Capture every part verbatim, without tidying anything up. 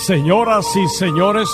Señoras y señores,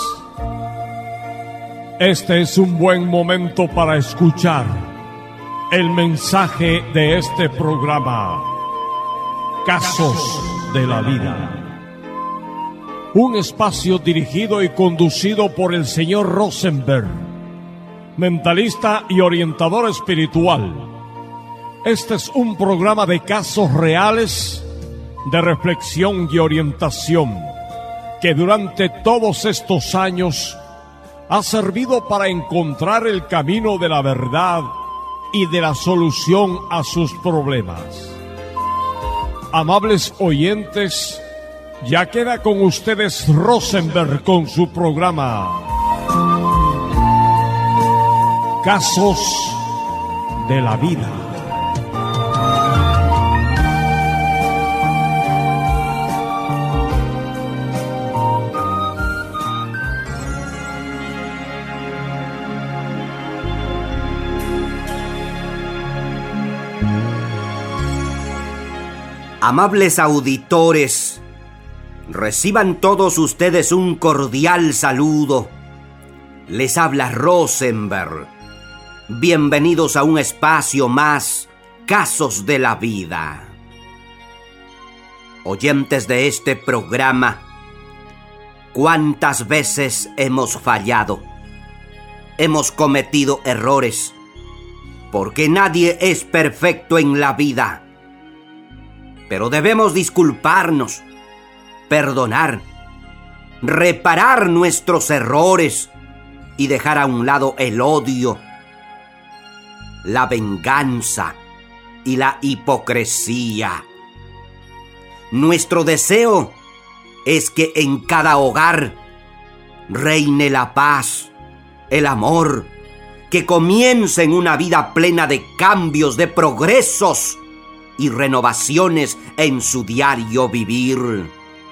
este es un buen momento para escuchar el mensaje de este programa, Casos de la Vida. Un espacio dirigido y conducido por el señor Rosenberg, mentalista y orientador espiritual. Este es un programa de casos reales, de reflexión y orientación, que durante todos estos años ha servido para encontrar el camino de la verdad y de la solución a sus problemas. Amables oyentes, ya queda con ustedes Rosenberg con su programa Casos de la Vida. Amables auditores, reciban todos ustedes un cordial saludo. Les habla Rosenberg. Bienvenidos a un espacio más, Casos de la Vida. Oyentes de este programa, ¿cuántas veces hemos fallado? Hemos cometido errores, porque nadie es perfecto en la vida. Pero debemos disculparnos, perdonar, reparar nuestros errores y dejar a un lado el odio, la venganza y la hipocresía. Nuestro deseo es que en cada hogar reine la paz, el amor, que comiencen una vida plena de cambios, de progresos y renovaciones en su diario vivir.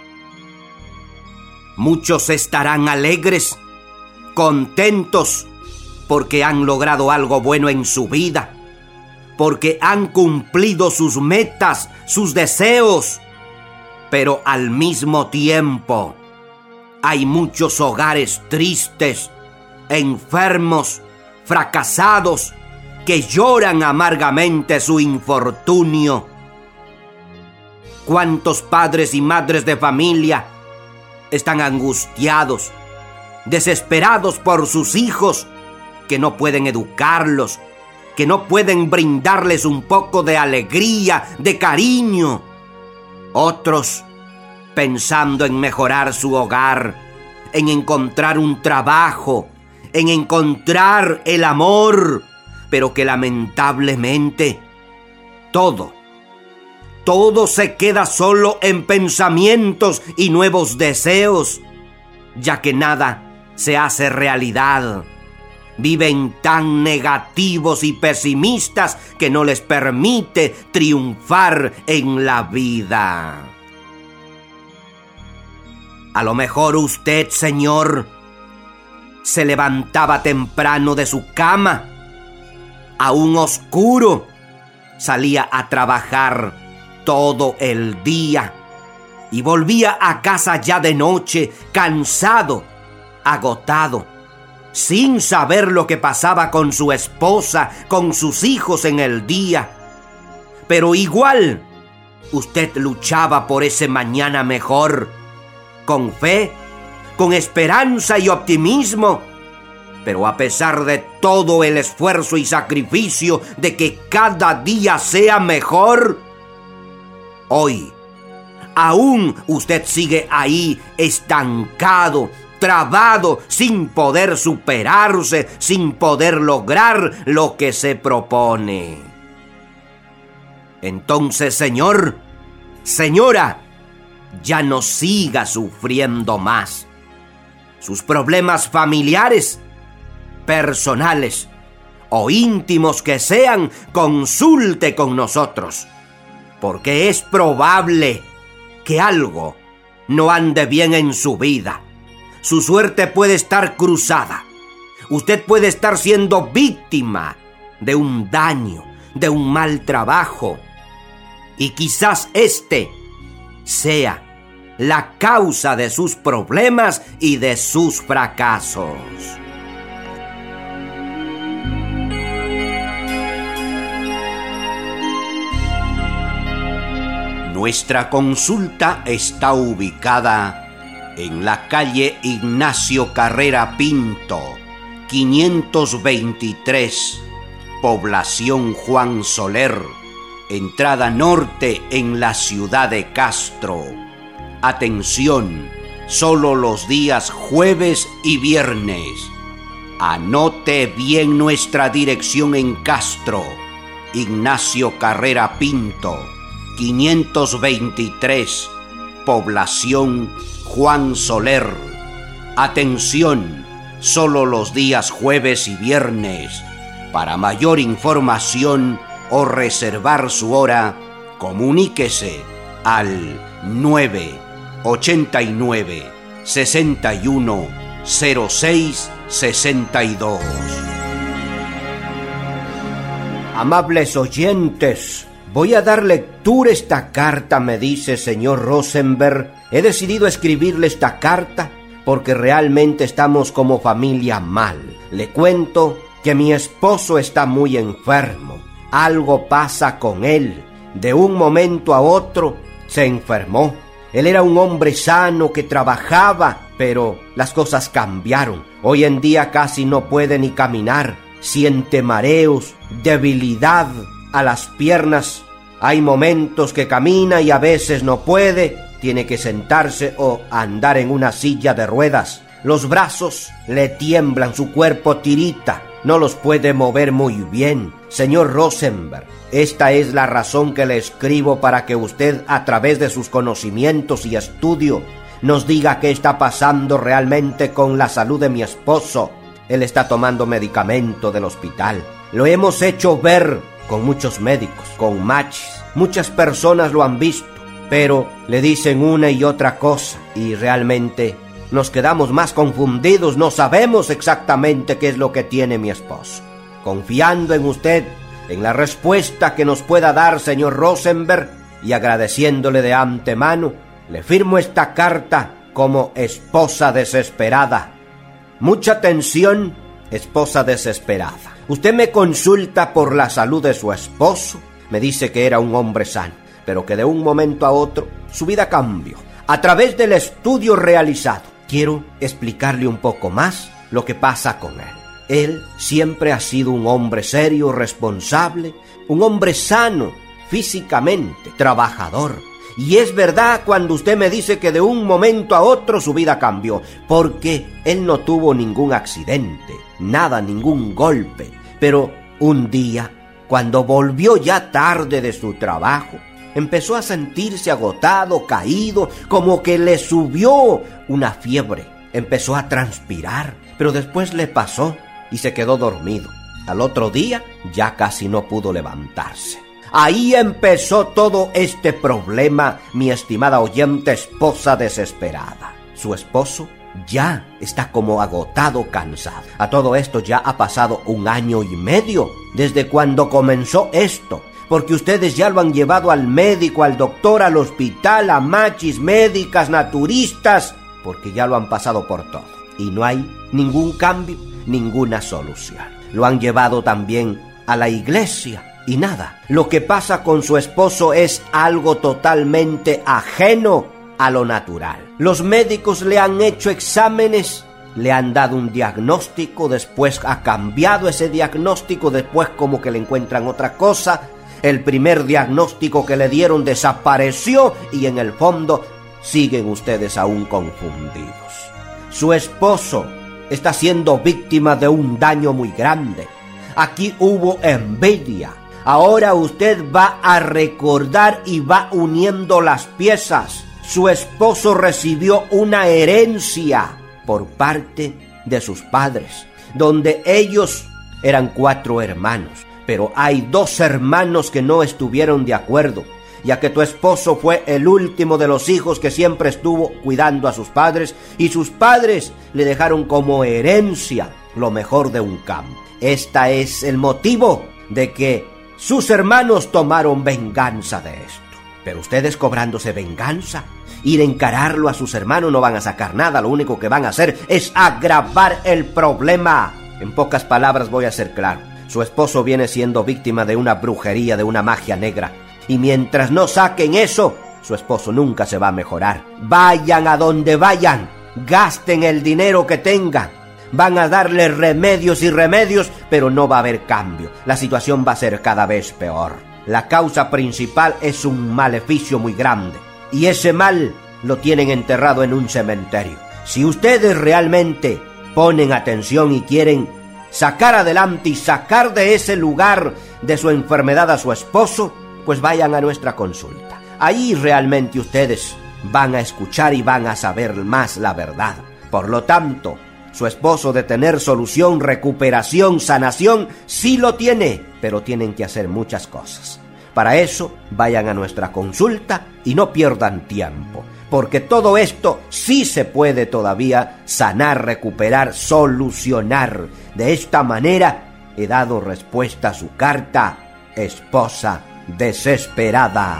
Muchos estarán alegres, contentos, porque han logrado algo bueno en su vida, porque han cumplido sus metas, sus deseos. Pero al mismo tiempo, hay muchos hogares tristes, enfermos, fracasados, que lloran amargamente su infortunio. ¿Cuántos padres y madres de familia están angustiados, desesperados por sus hijos, que no pueden educarlos, que no pueden brindarles un poco de alegría, de cariño? Otros pensando en mejorar su hogar, en encontrar un trabajo, en encontrar el amor, pero que lamentablemente todo, todo se queda solo en pensamientos y nuevos deseos, ya que nada se hace realidad. Viven tan negativos y pesimistas que no les permite triunfar en la vida. A lo mejor usted, señor, se levantaba temprano de su cama, aún oscuro, salía a trabajar todo el día y volvía a casa ya de noche, cansado, agotado, sin saber lo que pasaba con su esposa, con sus hijos en el día. Pero igual, usted luchaba por ese mañana mejor, con fe, con esperanza y optimismo. Pero a pesar de todo el esfuerzo y sacrificio de que cada día sea mejor, hoy aún usted sigue ahí estancado, trabado, sin poder superarse, sin poder lograr lo que se propone. Entonces, señor, señora, ya no siga sufriendo más. Sus problemas familiares, personales o íntimos que sean, consulte con nosotros, porque es probable que algo no ande bien en su vida. Su suerte puede estar cruzada. Usted puede estar siendo víctima de un daño, de un mal trabajo, y quizás este sea la causa de sus problemas y de sus fracasos. Nuestra consulta está ubicada en la calle Ignacio Carrera Pinto, quinientos veintitrés, población Juan Soler, entrada norte en la ciudad de Castro. Atención, solo los días jueves y viernes. Anote bien nuestra dirección en Castro, Ignacio Carrera Pinto, quinientos veintitrés, población Juan Soler. Atención, solo los días jueves y viernes. Para mayor información o reservar su hora, comuníquese al nueve ochenta y nueve, sesenta y uno, cero seis sesenta y dos. Amables oyentes, voy a dar lectura a esta carta, me dice señor Rosenberg. He decidido escribirle esta carta porque realmente estamos como familia mal. Le cuento que mi esposo está muy enfermo. Algo pasa con él. De un momento a otro se enfermó. Él era un hombre sano que trabajaba, pero las cosas cambiaron. Hoy en día casi no puede ni caminar. Siente mareos, debilidad a las piernas. Hay momentos que camina y a veces no puede. Tiene que sentarse o andar en una silla de ruedas. Los brazos le tiemblan, su cuerpo tirita. No los puede mover muy bien. Señor Rosenberg, esta es la razón que le escribo, para que usted, a través de sus conocimientos y estudio, nos diga qué está pasando realmente con la salud de mi esposo. Él está tomando medicamento del hospital. Lo hemos hecho ver con muchos médicos, con machis. Muchas personas lo han visto, pero le dicen una y otra cosa y realmente nos quedamos más confundidos. No sabemos exactamente qué es lo que tiene mi esposo. Confiando en usted, en la respuesta que nos pueda dar, señor Rosenberg, y agradeciéndole de antemano, le firmo esta carta como esposa desesperada. Mucha atención, esposa desesperada. Usted me consulta por la salud de su esposo. Me dice que era un hombre sano, pero que de un momento a otro su vida cambió. A través del estudio realizado, quiero explicarle un poco más lo que pasa con él. Él siempre ha sido un hombre serio, responsable, un hombre sano, físicamente, trabajador. Y es verdad cuando usted me dice que de un momento a otro su vida cambió, porque él no tuvo ningún accidente, nada, ningún golpe. Pero un día, cuando volvió ya tarde de su trabajo, empezó a sentirse agotado, caído, como que le subió una fiebre. Empezó a transpirar, pero después le pasó y se quedó dormido. Al otro día ya casi no pudo levantarse. Ahí empezó todo este problema, mi estimada oyente, esposa desesperada. Su esposo ya está como agotado, cansado. A todo esto ya ha pasado un año y medio desde cuando comenzó esto, porque ustedes ya lo han llevado al médico, al doctor, al hospital, a machis, médicas, naturistas, porque ya lo han pasado por todo. Y no hay ningún cambio, ninguna solución. Lo han llevado también a la iglesia y nada. Lo que pasa con su esposo es algo totalmente ajeno a lo natural. Los médicos le han hecho exámenes, le han dado un diagnóstico, después ha cambiado ese diagnóstico, después como que le encuentran otra cosa. El primer diagnóstico que le dieron desapareció y en el fondo siguen ustedes aún confundidos. Su esposo está siendo víctima de un daño muy grande. Aquí hubo envidia. Ahora usted va a recordar y va uniendo las piezas. Su esposo recibió una herencia por parte de sus padres, donde ellos eran cuatro hermanos, pero hay dos hermanos que no estuvieron de acuerdo, ya que tu esposo fue el último de los hijos que siempre estuvo cuidando a sus padres, y sus padres le dejaron como herencia lo mejor de un campo. Este es el motivo de que sus hermanos tomaron venganza de esto. Pero ustedes cobrándose venganza, ir a encararlo a sus hermanos, no van a sacar nada. Lo único que van a hacer es agravar el problema. En pocas palabras voy a ser claro. Su esposo viene siendo víctima de una brujería, de una magia negra. Y mientras no saquen eso, su esposo nunca se va a mejorar. Vayan a donde vayan, gasten el dinero que tengan. Van a darle remedios y remedios, pero no va a haber cambio. La situación va a ser cada vez peor. La causa principal es un maleficio muy grande. Y ese mal lo tienen enterrado en un cementerio. Si ustedes realmente ponen atención y quieren sacar adelante y sacar de ese lugar de su enfermedad a su esposo, pues vayan a nuestra consulta. Ahí realmente ustedes van a escuchar y van a saber más la verdad. Por lo tanto, su esposo de tener solución, recuperación, sanación, sí lo tiene, pero tienen que hacer muchas cosas. Para eso, vayan a nuestra consulta y no pierdan tiempo, porque todo esto sí se puede todavía sanar, recuperar, solucionar. De esta manera, he dado respuesta a su carta, Esposa Desesperada.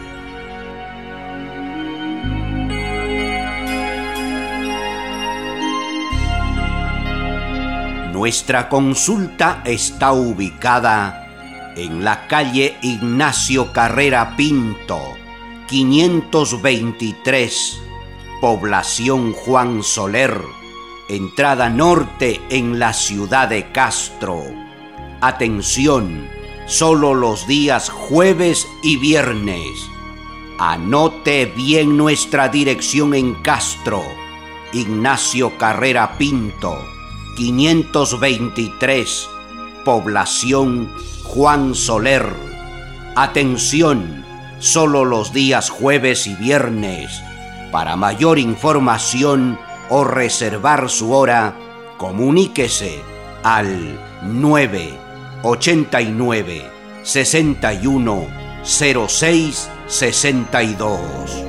Nuestra consulta está ubicada en la calle Ignacio Carrera Pinto, quinientos veintitrés, población Juan Soler, entrada norte en la ciudad de Castro. Atención, solo los días jueves y viernes. Anote bien nuestra dirección en Castro, Ignacio Carrera Pinto, quinientos veintitrés, población Juan Soler. Atención, solo los días jueves y viernes. Para mayor información o reservar su hora, comuníquese al nueve ochenta y nueve, sesenta y uno, cero seis, sesenta y dos.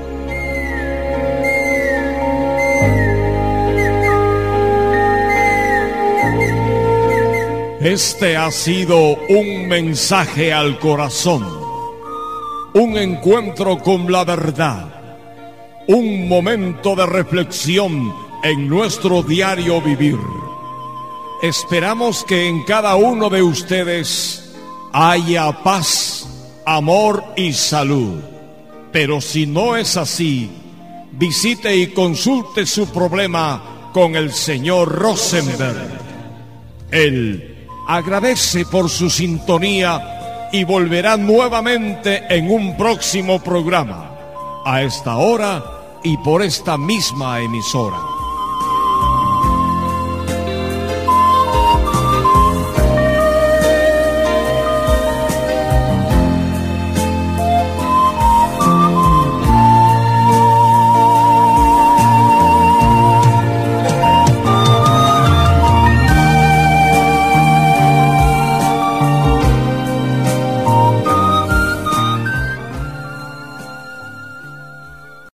Este ha sido un mensaje al corazón, un encuentro con la verdad, un momento de reflexión en nuestro diario vivir. Esperamos que en cada uno de ustedes haya paz, amor y salud. Pero si no es así, visite y consulte su problema con el señor Rosenberg. Él agradece por su sintonía y volverá nuevamente en un próximo programa, a esta hora y por esta misma emisora.